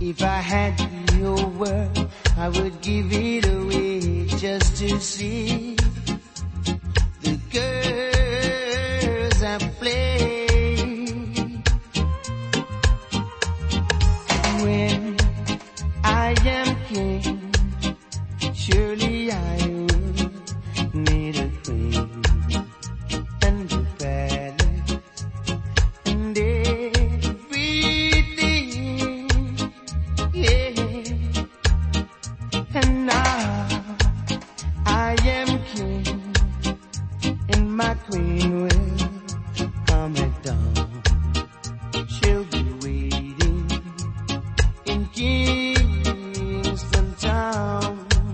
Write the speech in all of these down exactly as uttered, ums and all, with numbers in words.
If I had your word, I would give it away just to see the girls I play. When I am king, surely I will need a queen and a palace and everything, yeah. And now I am king, and my queen will come at dawn. She'll be waiting in Kingston Town.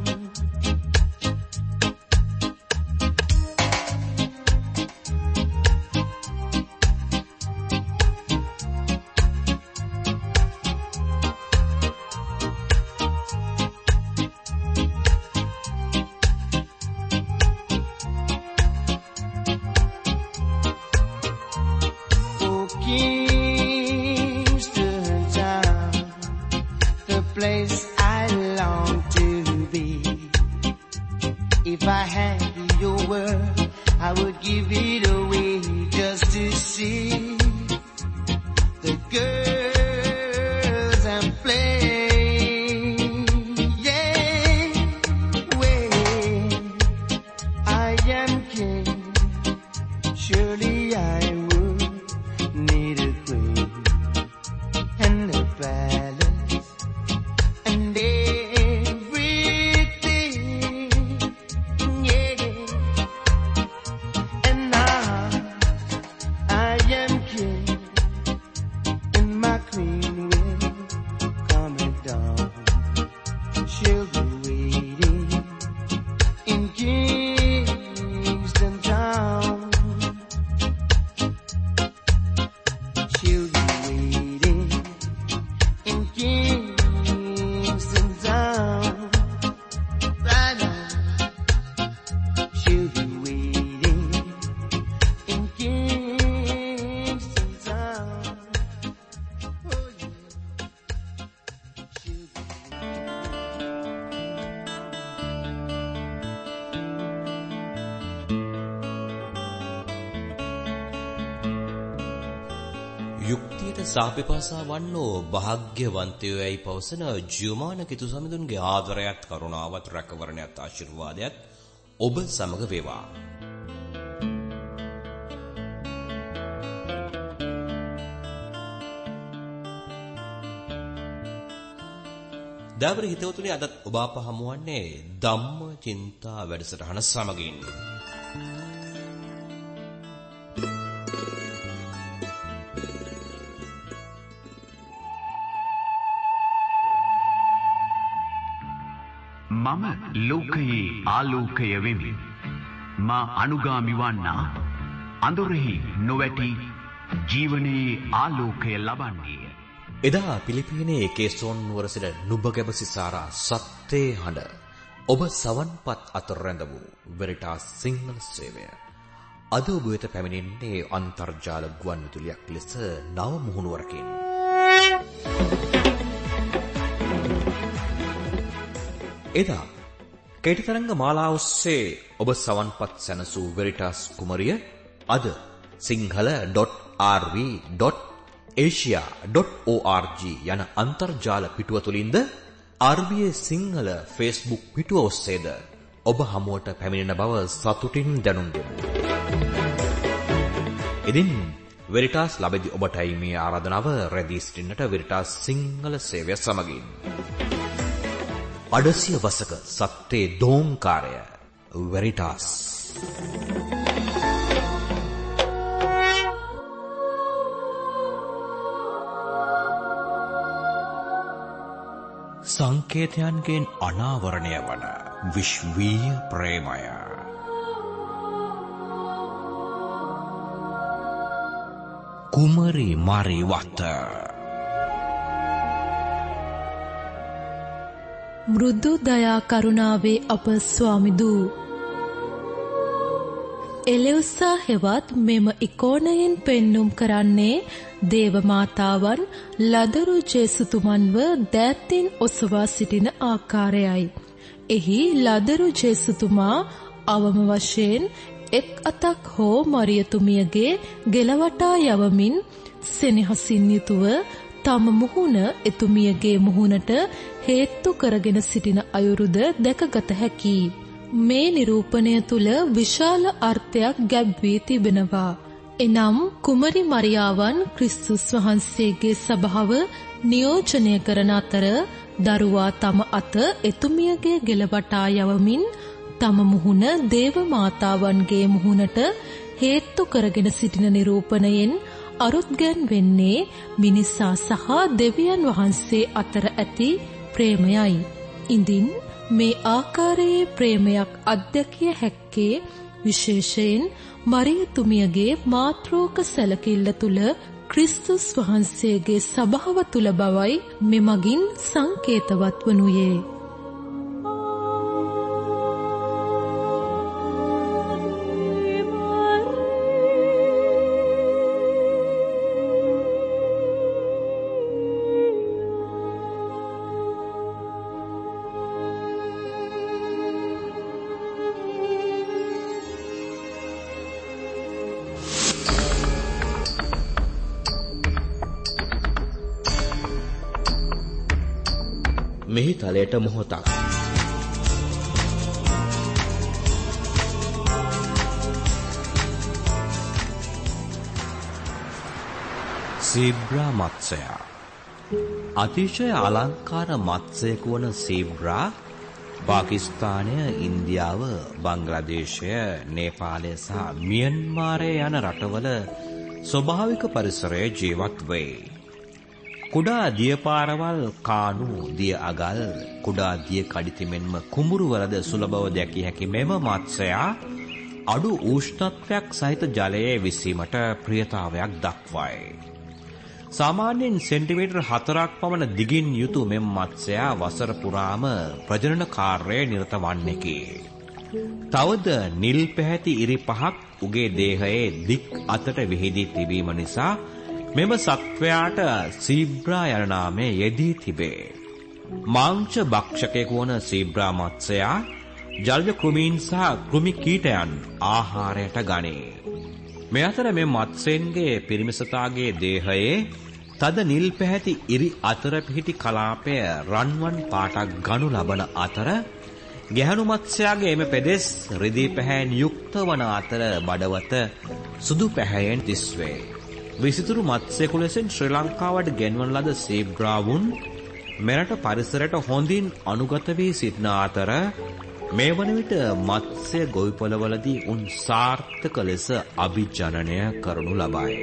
Oh, Kingston Town, the place I long to be. If I had your word, I would give it away just to see the girls I'm playing. Yeah, when I am king, surely I would need a queen and a palace and everything, yeah. And now I am king, and my queen will come at dawn. She'll be waiting in Kingston Town. She'll be waiting in Kingston Town. Right now, she'll be waiting in Kingston Town. Oh yeah, she'll be යුක්තියට සාපේපාසා වන්නෝ භාග්‍යවන්තයෝ යයි පවසන ජියුමාන කිතු සමිඳුන්ගේ ආදරයත් කරුණාවත් රැකවරණයත් ආශිර්වාදයත් ඔබ සමග වේවා. දාවර හිතවතුනි අදත් ඔබ අප හමුවන්නේ ධම්ම චින්තා වැඩසටහන සමගින්. මම ලෝකයේ ආලෝකය වෙමි. මා අනුගාමි වන්නා අඳුරෙහි නොවැටි ජීවනයේ ආලෝකය ලබන්නේය. එදා පිලිපීනයේ කේසෝන් නුවර සිට නුඹගැබ සිසාරා සත්‍යේ හඬ ඔබ සවන්පත් අතර රැඳ වූ වෙරිටාස් සිංහල සේවය අද ඔබ වෙත පැමිණෙන්නේ අන්තර්ජාල ගුවන් විදුලියක් ලෙස නව මුහුණුවරකින්. එදා කේටිතරංග මාලා ඔස්සේ ඔබ සවන්පත් සැනසූ වෙරිටාස් කුමරිය අද Sinhala dot R V dot Asia dot O R G යන අන්තර්ජාල පිටුව තුලින්ද R B A Sinhala Facebook පිටුව ඔස්සේද ඔබ හමුවට පැමිණෙන බව සතුටින් දැනුම් දෙමු. ඉතින් වෙරිටාස් ලැබෙදි ඔබටයි මේ ආරාධනාව රැඳී සිටින්නට වෙරිටාස් සිංහල සේවය සමගින්. අඩසිය වසක සත්‍යේ දෝංකාරය වෙරිටාස්. සංකේතයන්ගෙන් අනාවරණය වන විශ්වීය ප්‍රේමය. කුමරි මරිවත මෘදු දයා කරුණාවේ අප ස්වාමිදු එලෙව්සා හෙවත් මෙම ඉකෝනයෙන් පෙන්눔 කරන්නේ දේව මාතාවන් ලදරු ජේසුතුමන්ව දෑත්තින් ඔසවා සිටින ආකාරයයි. එහි ලදරු ජේසුතුමා අවම වශයෙන් එක් අතක් හෝ මරියතුමියගේ ගෙලවටා යවමින් සෙනෙහසින් යුතුව තම මුහුණ එතුමියගේ මුහුණට හේතු කරගෙන සිටින අයුරුද දැකගත හැකියි. මේ නිරූපණය තුල විශාල අර්ථයක් ගැබ් වී තිබෙනවා. එනම් කුමරි මරියාවන් ක්‍රිස්තුස් වහන්සේගේ සභාව නියෝජනය කරන අතර දරුවා තම අත එතුමියගේ ගෙලවටා යවමින් තම මුහුණ දේව මාතාවන්ගේ මුහුණට හේතු කරගෙන සිටින නිරූපණයෙන් අරුත්ගැන් වෙන්නේ මිනිසා සහ දෙවියන් වහන්සේ අතර ඇති ප්‍රේමයයි. ඉඳින් මේ ආකාරයේ ප්‍රේමයක් අත්දැකිය හැක්කේ විශේෂයෙන් මරියතුමියගේ මාත්‍රෝක සැලකිල්ල තුල ක්‍රිස්තුස් වහන්සේගේ සභාව තුල බවයි මෙමගින් සංකේතවත් වනුයේ. මෙහි තලයට මොහොතක් සීබ්‍රා මත්ස්‍යයා අතිශය අලංකාර මත්ස්‍යයෙක් වන සීබ්‍රා පාකිස්තානය, ඉන්දියාව, බංග්ලාදේශය, නේපාලය සහ මියන්මාරය යන රටවල ස්වභාවික පරිසරයේ ජීවත් වේ. කුඩා දිය පාරවල්, කානු, දිය අගල්, කුඩා දිය කඩිති මෙන්ම කුඹුරු වලද සුලභව දැකිය හැකි මෙම මත්ස්‍යයා අඩු උෂ්ණත්වයක් සහිත ජලයේ විසීමට ප්‍රියතාවයක් දක්වයි. සාමාන්‍යයෙන් සෙන්ටිමීටර් හතරක් පමණ දිගින් යුතු මෙම මත්ස්‍යයා වසර පුරාම ප්‍රජනන කාර්යයේ නිරත වන්නේකි. තවද නිල් පැහැති ඉරි පහක් උගේ දේහයේ දික් අතට විහිදී තිබීම නිසා මෙම සත්වයාට සීබ්‍රා යන නාමය යෙදී තිබේ. මාංශ භක්ෂකයෙකු වන සීබ්‍රා මත්ස්‍යයා ජලජ කෘමීන් සහ කෘමි කීටයන් ආහාරයට ගනී. මේ අතර මේ මත්ස්‍යයන්ගේ පිරිමිසතාගේ දේහයේ තද නිල් පැහැති ඉරි අතර පිහිටි කලාපය රන්වන් පාටක් ගනු ලබන අතර ගැහැණු මත්ස්‍යයාගේ එම පෙදෙස් රිදී පැහැයෙන් යුක්ත වන අතර බඩවත සුදු පැහැයෙන් දිස්වේ. විසිතුරු මත්ස්‍යකු ලෙසින් ශ්‍රී ලංකාවට ගෙන්වන ලද සීබ්‍රාවුන් මෙරට පරිසරයට හොඳින් අනුගත වී සිටින අතර මේ වන විට මත්ස්‍ය ගොවිපළවලදී උන් සාර්ථක ලෙස අභිජනනය කරනු ලබයි.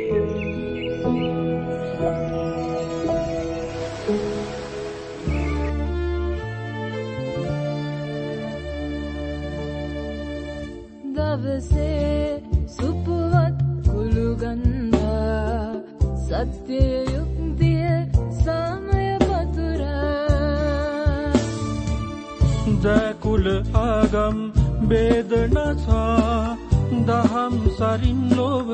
දවසේ සුපුවත් කුළුගන්ධා සත්‍ය යුක්තිය සමය පතුරා දකුල ආගම් බේදනසා දහම් සරින් ලොව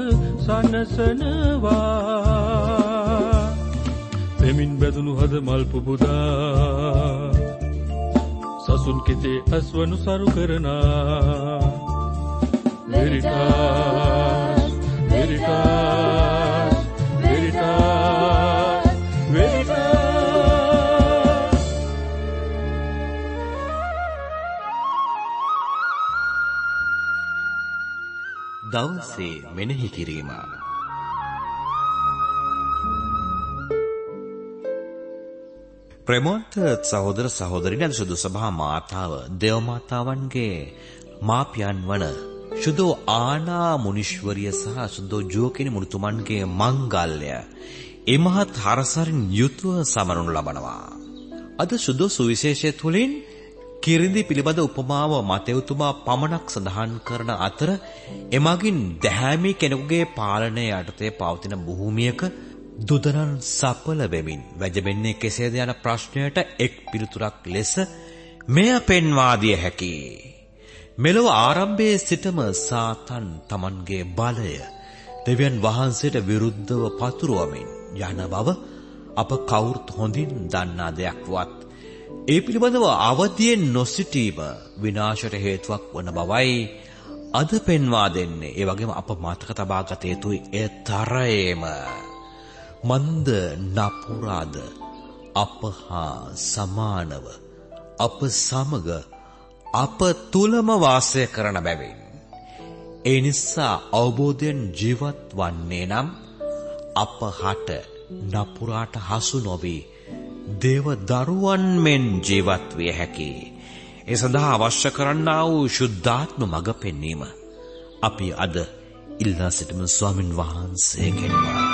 සනසනවා පෙමින් බැදුණු හද මල් පුබුදා සසුන් කෙතේ අස්වනු සරු කරනා Veritas, Veritas, Veritas, Veritas. දවසේ මෙනෙහි කිරීම. ප්‍රේමවන්ත සහෝදර සහෝදරියන්, සුදු සභා මාතාව දේව මාතාවන්ගේ මාපියන් වන සුදෝ ආනා මුනිශ්වරිය සහ සුදෝ ජෝකිනි මුනිතුමන්ගේ මංගල්‍ය එමහත් හරසරින් යුතුව සමරනු ලබනවා. අද සුදෝ සුවිශේෂය තුළින් කිරිඳි පිළිබඳ උපමාව මතෙව්තුමා පමණක් සඳහන් කරන අතර එමගින් දැහැමි කෙනෙකුගේ පාලනය යටතේ පවතින භූමියක දුදනන් සපල වෙමින් වැජබෙන්නේ කෙසේද යන ප්‍රශ්නයට එක් පිළිතුරක් ලෙස මෙය පෙන්වා දිය හැකියි. මෙලොව ආරම්භයේ සිටම සාතන් Tamanගේ බලය දෙවියන් වහන්සේට විරුද්ධව පතුරවමින් යන බව අප කවුරුත් හොඳින් දන්නා දෙයක් වත් ඒ පිළිබඳව අවදියෙන් නොසිටීම විනාශයට හේතුවක් වන බවයි අද පෙන්වා දෙන්නේ. ඒ වගේම අප මතක තබා ගත යුතුයි ඒ තරයේම මන්ද නපුරාද අප හා සමානව අප සමග අප තුලම වාසය කරන බැවින් ඒ නිසා අවබෝධයෙන් ජීවත් වන්නේ නම් අප හට නපුරාට හසු නොවි දේව දරුවන් මෙන් ජීවත් විය හැකියි. ඒ සඳහා අවශ්‍ය කරන්නා වූ ශුද්ධාත්ම මඟ පෙන්වීම අපි අද ඉල්ලා සිටින ස්වාමින් වහන්සේගෙන්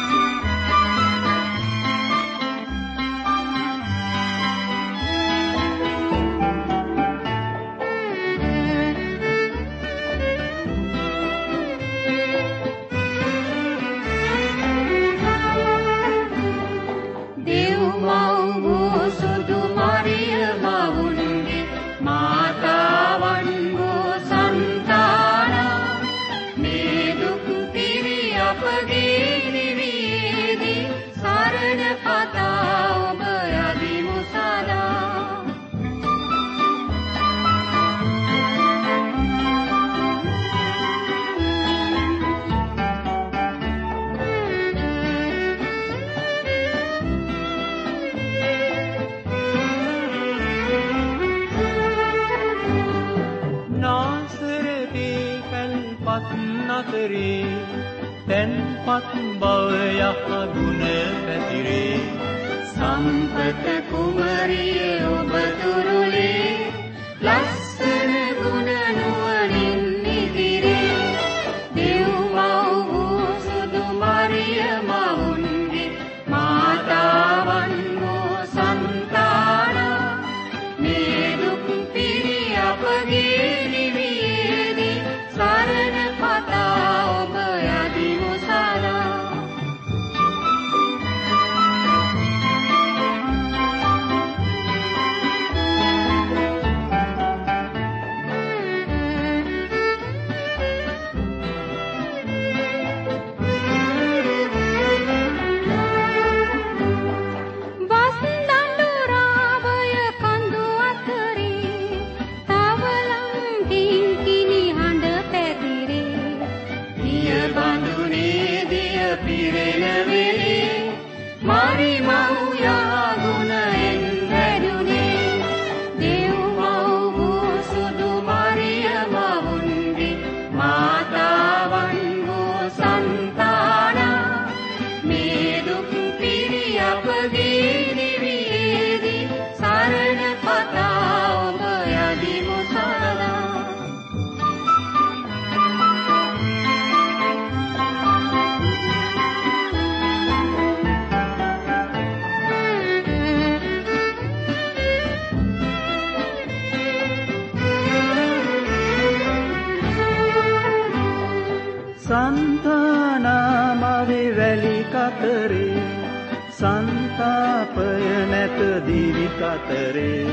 තැන්පත් බව යහගුණ පැතිරේ සම්පත කුමරිය ඔබ තුරුලේ ලස්සන ගුණ නුවණින් ඉදිරේ දෙව් මව් වූ සුදු මරිය මවුන්ගේ මාතාවන් වූ සන්තාන මේ දුක් පිරි අපගේ නිවියේදී සරණ පතා ඔබ යදිමු සලා संतापय නැත දිවි කතරේ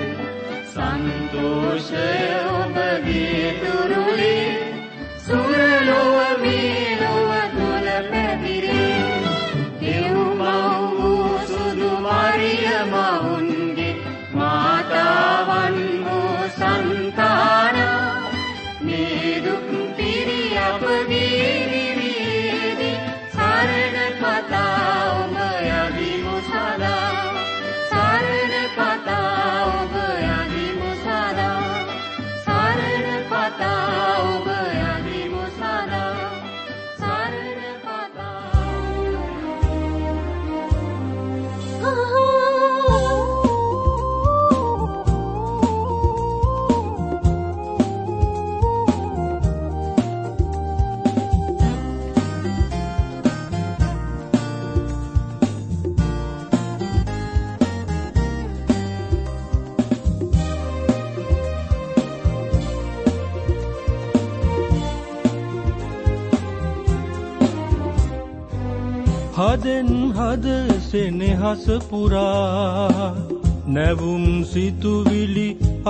සන්තෝෂය ඔබගේ තුරුලේ සුරලොව මේලොව තුල පැතිරේ දෙව් මව් වූ සුදු මරිය මවුන්ගේ මාතාවන් වූ සන්තාන මේ දුක් පිරි අපගේ නිවියේදී සරණ පතා ඔබ යදිමු සදා සරණ පතා ඔබ යදිමු සදා සරණ පතා ඔබ යදිමු සදා සරණ පතා හදෙන් හද සෙනෙහස පුරා නැවුම් සිතුවිලි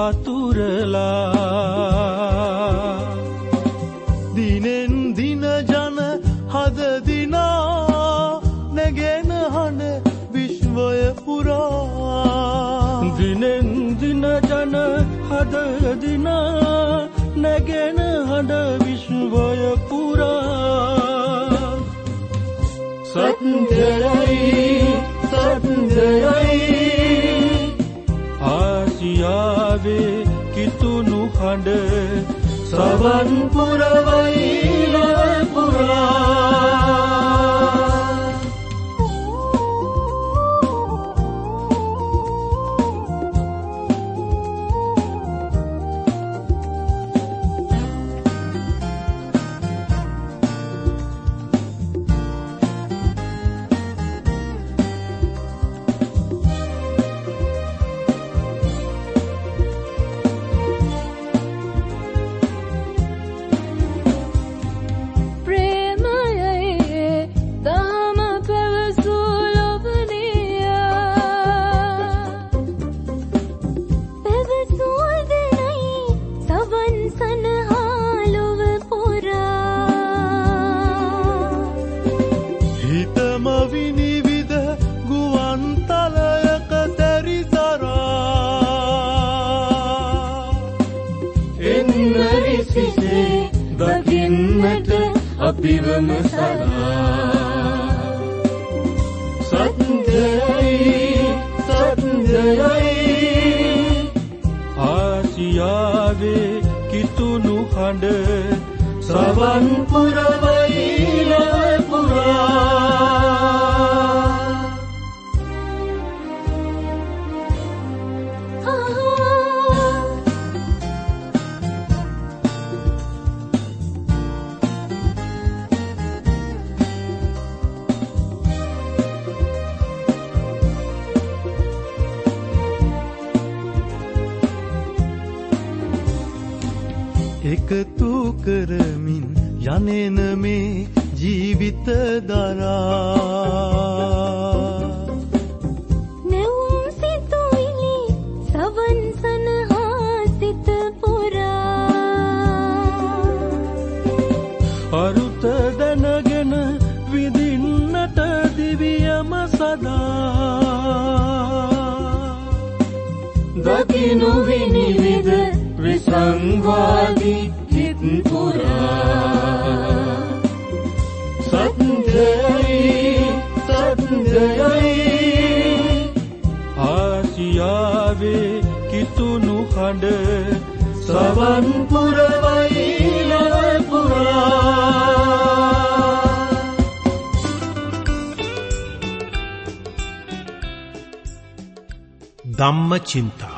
අතුරලා දිනෙන් දින ජන හද දිනා නැගෙන හඬ විශ්වය පුරා දිනෙන් දින ජන හද දිනා නැගෙන හඬ විශ්වය පුරා සත්‍යයි සත්‍යයි ආසියාවේ කිතුණු හඬ සවන් පුරවයිල පුරා අපිවම සදා සත්‍යයි සත්‍යයි ආසියාවේ කිතුණු හඬ සවන් පුරවයිල පුරා එකතු කරමින් යනෙන මේ ජීවිත දරා නැවුම් සිතුවිලි සවන් සනහා සිත පුරා අරුත දැනගෙන විඳින්නට දිවියම සදා දකිනු විනිවිද විසංවාදී හිත් පුරා සත්‍යයි සත්‍යයි ආසියාවේ කිතුණු හඬ සවන් පුරවයිල පුරා ධම්මචින්තා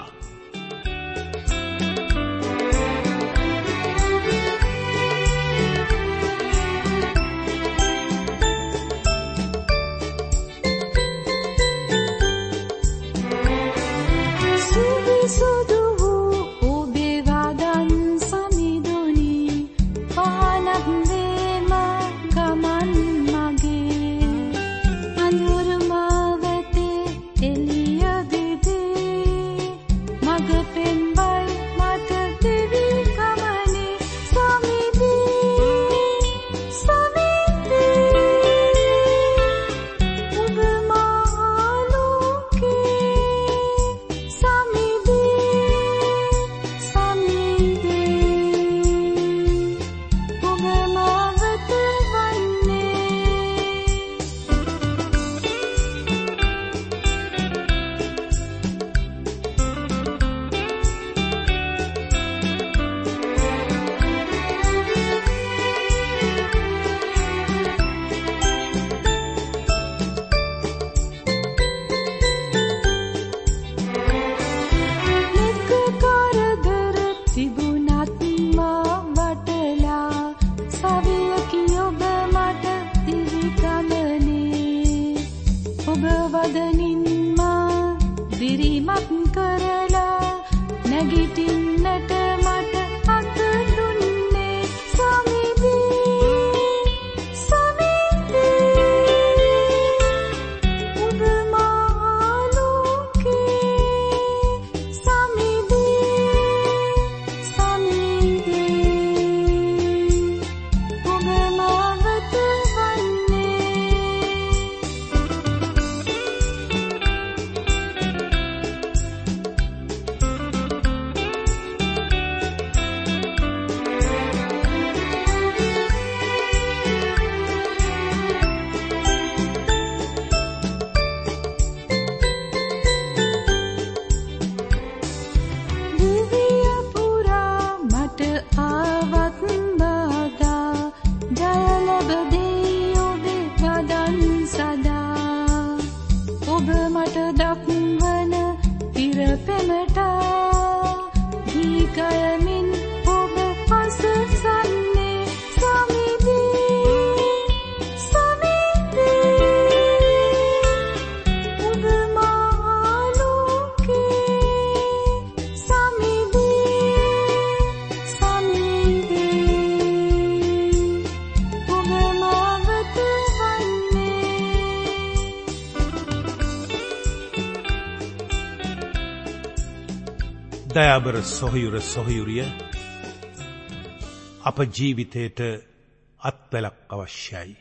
දයාබර සොහයුර සොහයුරිය අප ජීවිතයට අත්වැලක් අවශ්‍යයි.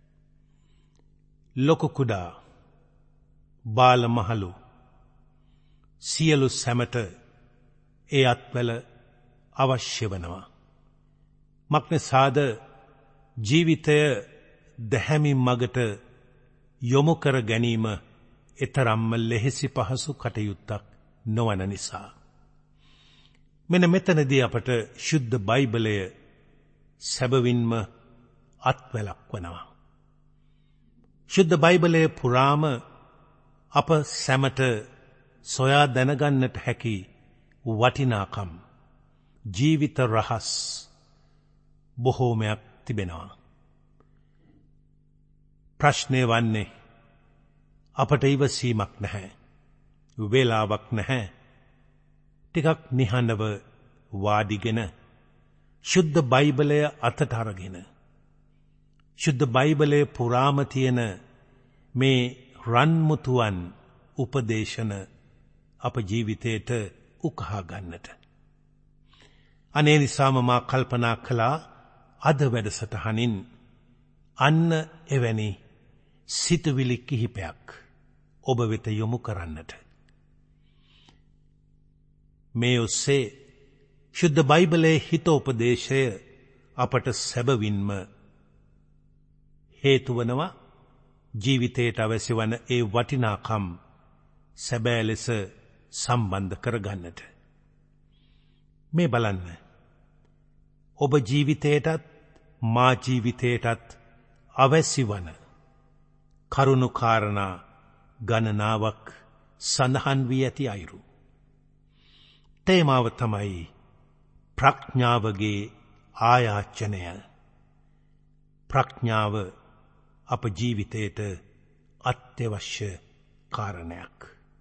ලොකු කුඩා බාල මහලු සියලු සැමට ඒ අත්වැල අවශ්‍ය වනවා. මක්නිසාද ජීවිතය දැහැමි මගට යොමු කර ගැනීම එතරම්ම ලෙහෙසි පහසු කටයුත්තක් නොවන නිසා. මෙන්න මෙතනදී අපට ශුද්ධ බයිබලය සැබවින්ම අත්වැලක් වනවා. ශුද්ධ බයිබලය පුරාම අප සැමට සොයා දැනගන්නට හැකි වටිනාකම් ජීවිත රහස් බොහෝමයක් තිබෙනවා. ප්‍රශ්නය වන්නේ අපට ඉවසීමක් නැහැ, වේලාවක් නැහැ. ටිකක් නිහඬව වාඩිගෙන ශුද්ධ බයිබලය අතට අරගෙන ශුද්ධ බයිබලයේ පුරාම තියෙන මේ රන්මුතුවන් උපදේශන අප ජීවිතයට උකහා ගන්නට. අනේ නිසාම මා කල්පනා කළා අද වැඩසටහනින් අන්න එවැනි සිතුවිලි කිහිපයක් ඔබ වෙත යොමු කරන්නට. මේ ඔස්සේ ශුද්ධ බයිබලයේ හිතෝපදේශය අපට සැබවින්ම හේතු වනවා ජීවිතයට අවශ්‍ය වන ඒ වටිනාකම් සැබෑ ලෙස සම්බන්ධ කරගන්නට. මේ බලන්න, ඔබ ජීවිතයටත් මා ජීවිතයටත් අවශ්‍ය වන කරුණු කාරණා ගණනාවක් සඳහන් වී ඇති අයුරු. තේමාව තමයි ප්‍රඥාවගේ ආයාචනය. ප්‍රඥාව අප ජීවිතයට අත්‍යවශ්‍ය කාරණයක්.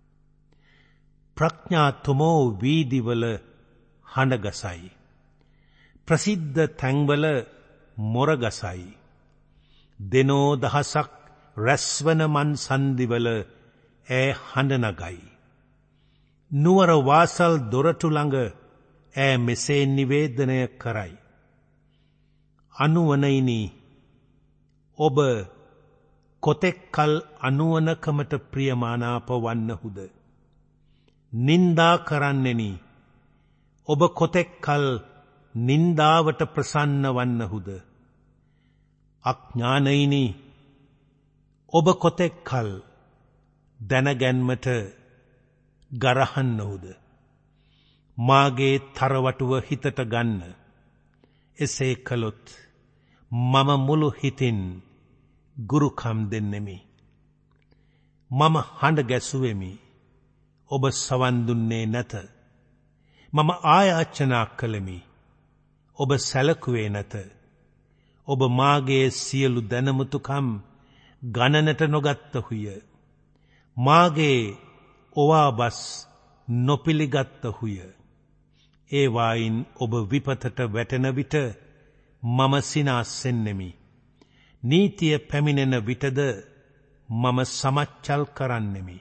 ප්‍රඥාතුමෝ වීදිවල හඬගසයි, ප්‍රසිද්ධ තැන්වල මොරගසයි, දෙනෝ දහසක් රැස්වන මන් සන්දිවල ඈ හඬ නගයි. නුවර වාසල් දොරටු ළඟ ඈ මෙසේ නිවේදනය කරයි. අනුවනයිනි, ඔබ කොතෙක් කල් අනුවනකමට ප්‍රියමානාප වන්නහුද? නින්දා කරන්නෙනි, ඔබ කොතෙක් කල් නින්දාවට ප්‍රසන්න වන්නහුද? අඥානයිනි, ඔබ කොතෙක් කල් දැනගැන්මට ගරහන්නහුද? මාගේ තරවටුව හිතට ගන්න. එසේ කළොත් මම මුළු හිතින් ගුරුකම් දෙන්නෙමි. මම හඬ ගැසුවෙමි, ඔබ සවන් දුන්නේ නැත. මම ආයාචනා කළෙමි, ඔබ සැලකුවේ නැත. ඔබ මාගේ සියලු දැනමුතුකම් ගණනට නොගත්තහුය. මාගේ ඔවාබස් නොපිළිගත්තහුය. ඒවායින් ඔබ විපතට වැටෙන විට මම සිනාසෙන්නෙමි. නීතිය පැමිණෙන විටද මම සමච්චල් කරන්නෙමි.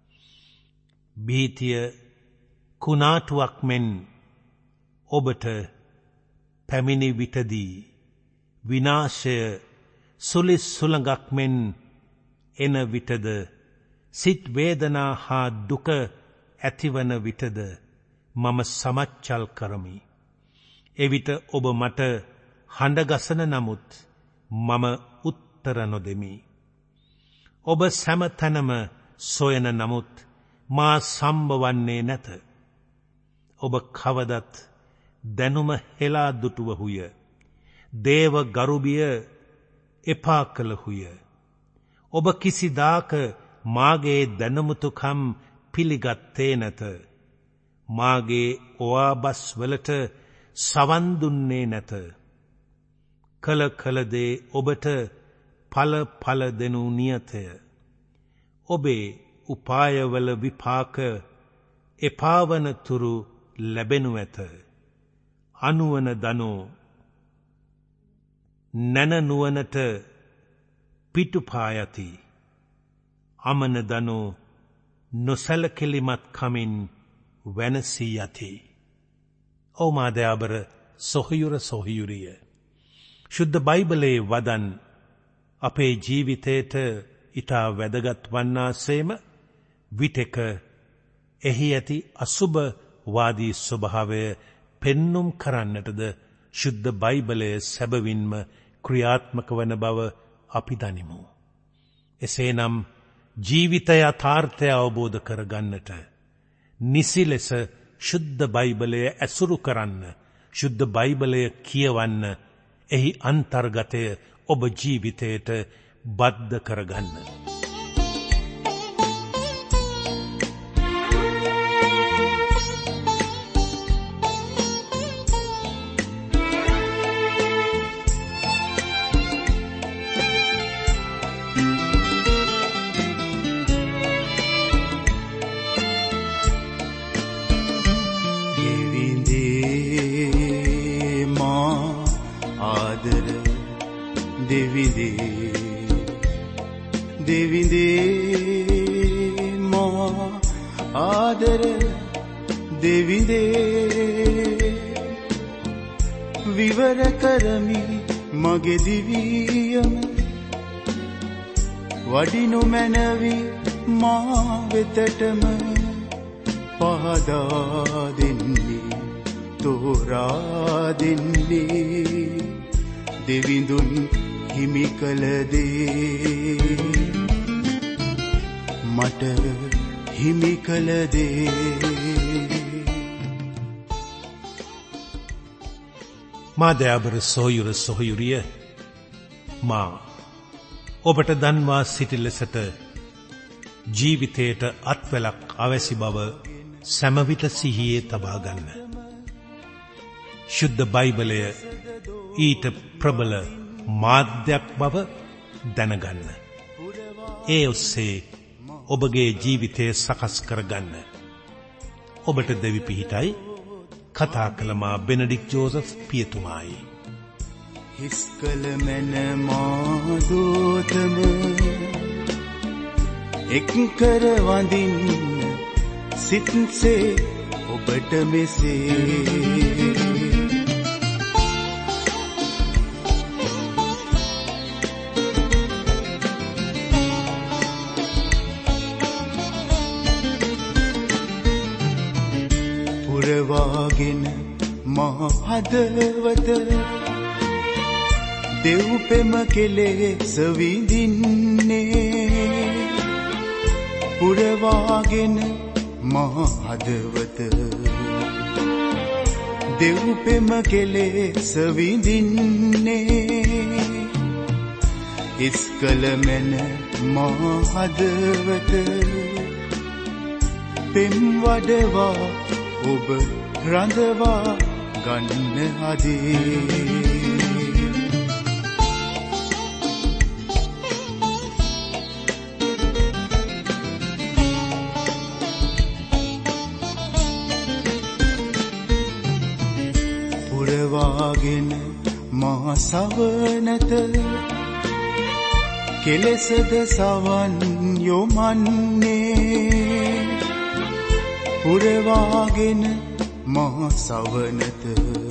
භීතිය කුණාටුවක් මෙන් ඔබට පැමිණි විටදී විනාශය සුලිස් සුළඟක් මෙන් එන විටද සිත් වේදනා හා දුක ඇතිවන විටද මම සමච්චල් කරමි. එවිට ඔබ මට හඬගසන නමුත් මම උත්තර නොදෙමි. ඔබ සෑම තැනම සොයන නමුත් මා සම්බවන්නේ නැත. ඔබ කවදත් දැනුම හෙලා දුටුවහුය. දේව ගරුබිය එපා කළහුය. ඔබ කිසිදාක මාගේ දැනුමුතුකම් පිළිගත්තේ නැත. මාගේ ඔයාබස් වලට සවන් දුන්නේ නැත. කල කල දේ ඔබට ඵල ඵල දෙනු නියතය. ඔබේ උපායවල විපාක එපාවන තුරු ලැබෙනු ඇත. අනුවන දනෝ නැන නුවනට පිටුපායති. අමන දනෝ නොසලකෙලිමත් කමින් වෙනසී යති. ඔව් මාදයාබර සොහයුර සොහයුරිය. ශුද්ධ බයිබලයේ වදන් අපේ ජීවිතයට ඊටා වැදගත් වන්නාසේම විටක එහි ඇති අසුබ වාදී ස්වභාවය පෙන්눔 කරන්නටද ශුද්ධ බයිබලයේ සැබවින්ම ක්‍රියාත්මක වන බව අපි දනිමු. එසේනම් ජීවිත යථාර්ථය අවබෝධ කරගන්නට නිසි ලෙස ශුද්ධ බයිබලය ඇසුරු කරන්න, ශුද්ධ බයිබලය කියවන්න, එහි අන්තර්ගතය ඔබ ජීවිතයට බද්ධ කරගන්න. දෙවිඳේ මා ආදර දෙවිඳේ විවර කරමි මගේ දිවියම වඩිනු මැනවි මා වෙතටම පහදා දෙන්නේ තෝරා දෙන්නේ දෙවිඳුන් හිමි කළ දේ මට හිමි කළ දේ. මාදයාබර සොහයුර සොහයුරිය, මා ඔබට දන්වා සිටි ලෙසට ජීවිතයට අත්වැලක් අවැසි බව සැමවිට සිහියේ තබා ගන්න. ශුද්ධ බයිබලය ඊට ප්‍රබල මාධ්‍යයක් බව දැනගන්න. ඒ ඔස්සේ ඔබගේ ජීවිතය සකස් කරගන්න. ඔබට දෙවි පිහිටයි කතා කළ මා බෙනඩික් ජෝසෆ් පියතුමායි. හිස් කළ මැන මාදෝතම එක් කර වඳින්න සිත්සේ ඔබට මෙසේ පුරවාගෙන මා හදවත දෙව් පෙම කෙලෙස විඳින්නේ. පුරවාගෙන මා හදවත දෙව් පෙම කෙලෙස විඳින්නේ. ඉස්කල මැන මා හදවත පෙම් වඩවා ඔබ රඳවා ගන්න හදේ. පුරවාගෙන මා සවනත කෙලෙසද සවන් යොමන්නේ. පුරවාගෙන මා සවනත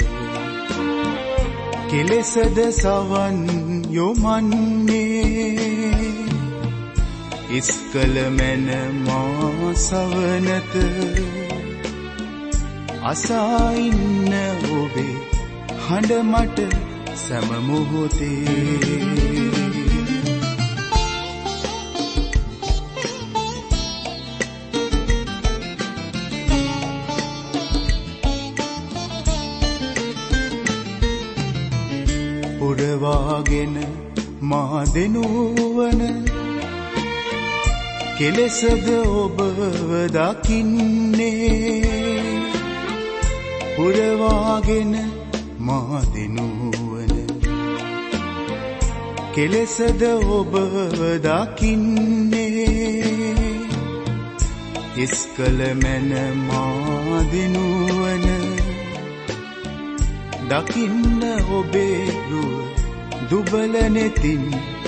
කෙලෙසද සවන් යොමන්නේ. ඉස්කල මැන මා සවනත අසා ඉන්න ඔබේ හඬ මට සෑම මොහොතේ. පුරවාගෙන මා දෙනුවන කෙලෙසද ඔබව දකින්නේ. පුරවාගෙන මා දෙනුවන කෙලෙසද ඔබ දකින්නේ ඉස්කල මැන මා දෙනුවන දකින්න ඔබේ රුව දුබල නෙතින්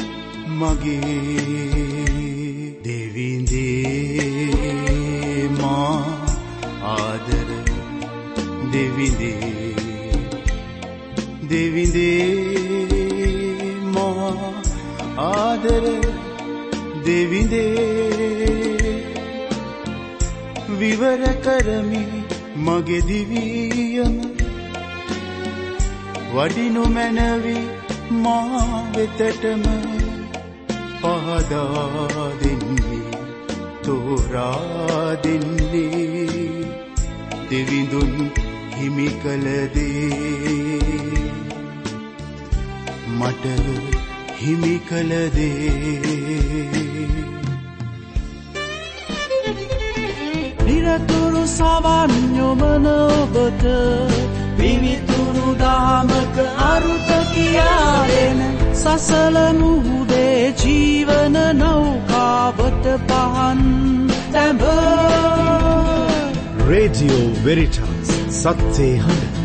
මගේ දෙවිඳේ මා ආදර දෙවිඳේ දෙවිඳේ මා ආදර දෙවිඳේ විවර කරමි මගේ දිවියම වඩිනු මැනවි මා වෙතටම පහදා දෙන්නේ තෝරා දෙන්නේ දෙවිඳුන් හිමි කළ දේ මට හිමි කළ දේ නිරතුරු සවන් යොමන ඔබට විවිතුරු දාමක අරුත කියාදෙන සසල මුහුදේ ජීවන නෞකාවට පහන් තැඹ රේඩියෝ වෙරිටාස් සත්‍යය හඬ